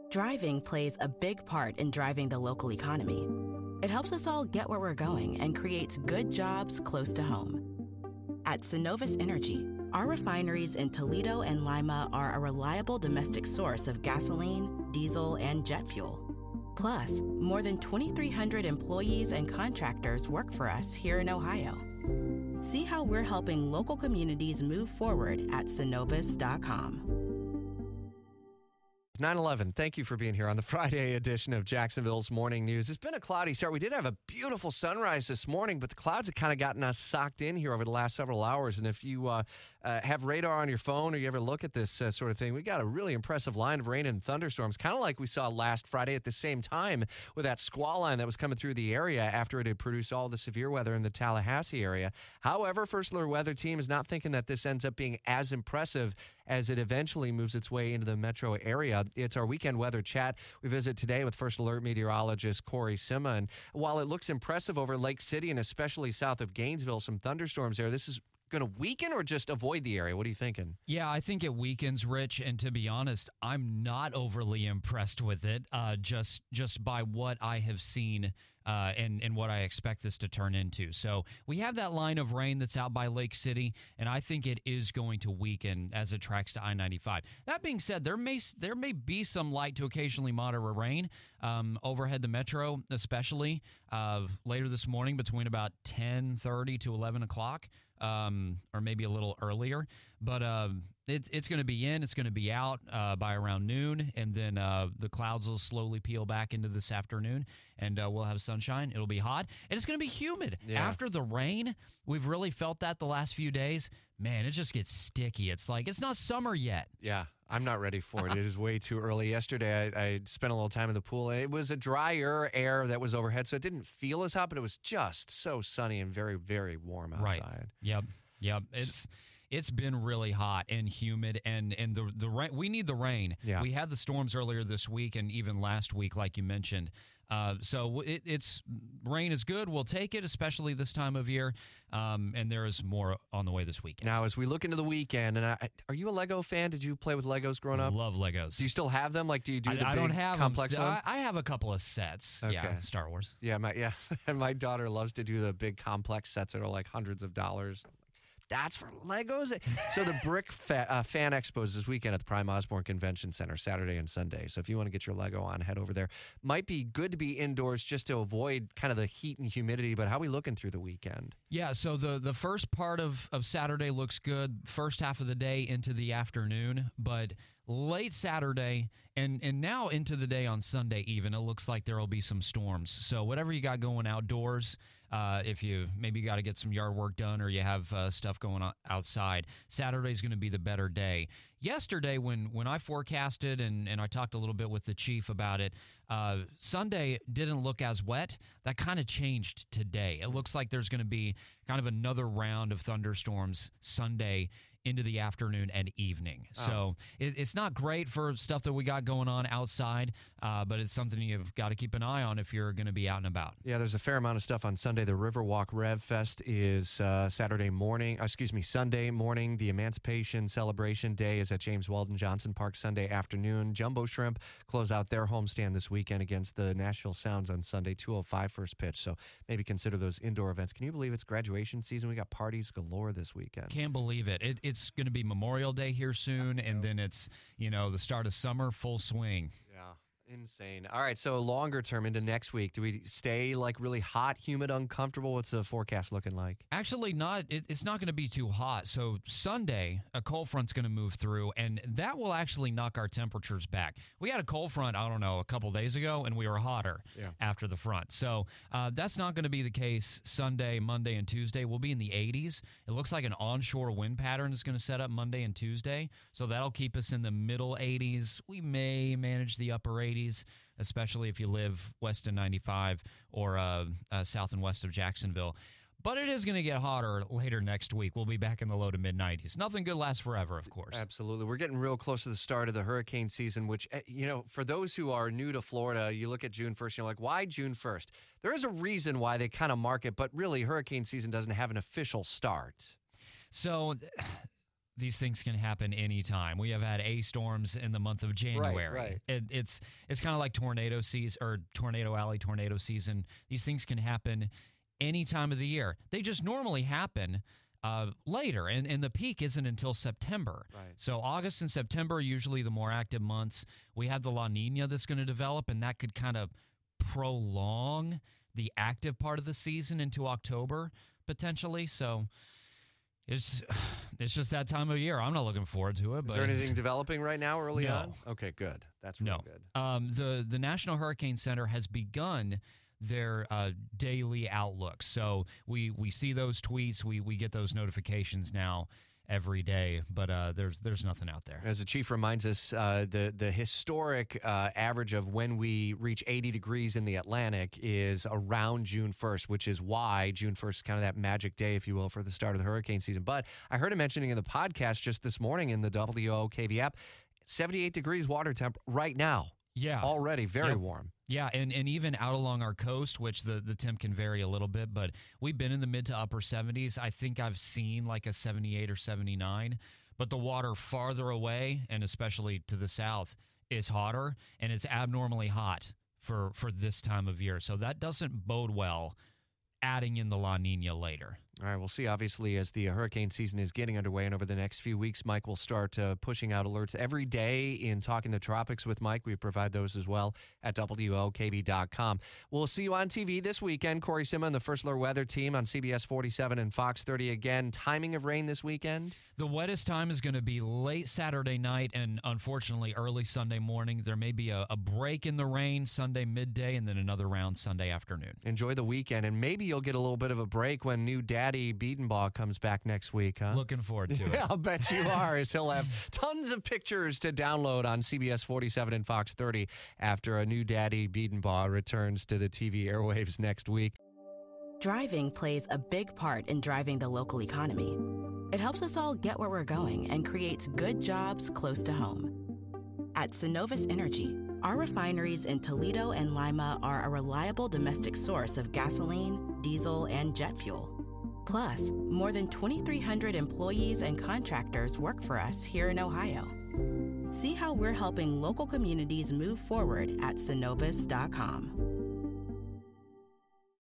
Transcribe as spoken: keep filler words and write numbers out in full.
Driving plays a big part in driving the local economy. It helps us all get where we're going and creates good jobs close to home. At Synovus Energy, our refineries in Toledo and Lima are a reliable domestic source of gasoline, diesel, and jet fuel. Plus, more than twenty-three hundred employees and contractors work for us here in Ohio. See how we're helping local communities move forward at Synovus dot com. nine eleven, thank you for being here on the Friday edition of Jacksonville's Morning News. It's been a cloudy start. We did have a beautiful sunrise this morning, but the clouds have kind of gotten us socked in here over the last several hours. And if you uh, uh, have radar on your phone or you ever look at this uh, sort of thing, we got a really impressive line of rain and thunderstorms, kind of like we saw last Friday at the same time with that squall line that was coming through the area after it had produced all the severe weather in the Tallahassee area. However, First Alert Weather Team is not thinking that this ends up being as impressive as it eventually moves its way into the metro area. It's our weekend weather chat. We visit today with First Alert meteorologist Corey Sima. And while it looks impressive over Lake City and especially south of Gainesville, some thunderstorms there, this is going to weaken or just avoid the area? What are you thinking? Yeah, I think it weakens, Rich. And to be honest, I'm not overly impressed with it uh, just just by what I have seen uh, and, and what I expect this to turn into. So we have that line of rain that's out by Lake City, and I think it is going to weaken as it tracks to I ninety-five. That being said, there may there may be some light to occasionally moderate rain um, overhead the metro, especially uh, later this morning between about ten thirty to eleven o'clock. Um, or maybe a little earlier, but uh, it, it's going to be in, it's going to be out uh, by around noon, and then uh, the clouds will slowly peel back into this afternoon, and uh, we'll have sunshine. It'll be hot, and it's going to be humid. Yeah. After the rain, we've really felt that the last few days. Man, it just gets sticky. It's like, it's not summer yet. Yeah, I'm not ready for it. It is way too early. Yesterday, I, I spent a little time in the pool. It was a drier air that was overhead, so it didn't feel as hot, but it was just so sunny and very, very warm outside. Right. Yep. Yep. It's it's been really hot and humid, and and the the rain. We need the rain. Yeah. We had the storms earlier this week and even last week, like you mentioned. Uh, so it, it's rain is good. We'll take it, especially this time of year. Um, and there is more on the way this weekend. Now, as we look into the weekend, and I, are you a Lego fan? Did you play with Legos growing up? Love Legos. Do you still have them? Like, do you do the I, I big don't have complex them. ones? I, I have a couple of sets. Okay. Yeah, Star Wars. Yeah, my yeah, and my daughter loves to do the big complex sets that are like hundreds of dollars. That's for Legos. So the Brick fa- uh, Fan Expo is this weekend at the Prime Osborne Convention Center, Saturday and Sunday. So if you want to get your Lego on, head over there. Might be good to be indoors just to avoid kind of the heat and humidity, but how are we looking through the weekend? Yeah, so the, the first part of, of Saturday looks good, first half of the day into the afternoon, but late Saturday and, and now into the day on Sunday even, it looks like there will be some storms. So whatever you got going outdoors, uh, if you maybe got to get some yard work done or you have uh, stuff going on outside, Saturday's going to be the better day. Yesterday, when, when I forecasted and, and I talked a little bit with the chief about it, uh, Sunday didn't look as wet. That kind of changed today. It looks like there's going to be kind of another round of thunderstorms Sunday into the afternoon and evening. Oh. So it, it's not great for stuff that we got going on outside, uh, but it's something you've got to keep an eye on if you're going to be out and about. Yeah, there's a fair amount of stuff on Sunday. The Riverwalk Rev Fest is uh, Saturday morning, excuse me, Sunday morning. The Emancipation Celebration Day is at James Weldon Johnson Park Sunday afternoon. Jumbo Shrimp close out their homestand this weekend against the Nashville Sounds on Sunday, two oh five first pitch. So maybe consider those indoor events. Can you believe it's graduation season? We got parties galore this weekend. Can't believe it. it it's going to be Memorial Day here soon, and then it's, you know, the start of summer, full swing. Yeah. Insane. All right, so longer term into next week, do we stay like really hot, humid, uncomfortable? What's the forecast looking like? Actually, not. It, it's not going to be too hot. So Sunday, a cold front's going to move through, and that will actually knock our temperatures back. We had a cold front, I don't know, a couple days ago, and we were hotter yeah. after the front. So uh, that's not going to be the case Sunday, Monday, and Tuesday. We'll be in the eighties. It looks like an onshore wind pattern is going to set up Monday and Tuesday, so that'll keep us in the middle eighties. We may manage the upper eighties. Especially if you live west of ninety-five or uh, uh, south and west of Jacksonville. But it is going to get hotter later next week. We'll be back in the low to mid nineties. Nothing good lasts forever, of course. Absolutely. We're getting real close to the start of the hurricane season, which, you know, for those who are new to Florida, you look at June first, and you're like, why June first? There is a reason why they kind of mark it, but really hurricane season doesn't have an official start. So these things can happen anytime. We have had A storms in the month of January. Right, right. It, it's it's kind of like tornado season or Tornado Alley tornado season. These things can happen any time of the year. They just normally happen uh, later, and, and the peak isn't until September. Right. So August and September are usually the more active months. We have the La Nina that's going to develop, and that could kind of prolong the active part of the season into October potentially. So it's it's just that time of year. I'm not looking forward to it. Is but there anything developing right now early No. on? Okay, good. That's really No. good. Um, the the National Hurricane Center has begun their uh, daily outlook. So we we see those tweets. We we get those notifications now every day, but uh, there's there's nothing out there. As the chief reminds us, uh, the the historic uh, average of when we reach eighty degrees in the Atlantic is around June first, which is why June first is kind of that magic day, if you will, for the start of the hurricane season. But I heard him mentioning in the podcast just this morning in the W O K V app, seventy-eight degrees water temp right now. Yeah. Already very Yep. warm. Yeah, and, and even out along our coast, which the, the temp can vary a little bit, but we've been in the mid to upper seventies. I think I've seen like a seventy-eight or seventy-nine, but the water farther away, and especially to the south, is hotter, and it's abnormally hot for, for this time of year. So that doesn't bode well adding in the La Nina later. All right, we'll see. Obviously, as the hurricane season is getting underway and over the next few weeks, Mike will start uh, pushing out alerts every day in Talking the Tropics with Mike. We provide those as well at W O K V dot com. We'll see you on T V this weekend. Corey Sima and the First Alert Weather Team on C B S forty-seven and Fox thirty again. Timing of rain this weekend? The wettest time is going to be late Saturday night and, unfortunately, early Sunday morning. There may be a, a break in the rain Sunday midday and then another round Sunday afternoon. Enjoy the weekend, and maybe you'll get a little bit of a break when new Daddy Beatenbaugh comes back next week, huh? Looking forward to it. Yeah, I'll bet you are, as he'll have tons of pictures to download on C B S forty-seven and Fox thirty after a new Daddy Beatenbaugh returns to the T V airwaves next week. Driving plays a big part in driving the local economy. It helps us all get where we're going and creates good jobs close to home. At Synovus Energy, our refineries in Toledo and Lima are a reliable domestic source of gasoline, diesel, and jet fuel. Plus, more than twenty-three hundred employees and contractors work for us here in Ohio. See how we're helping local communities move forward at synovus dot com.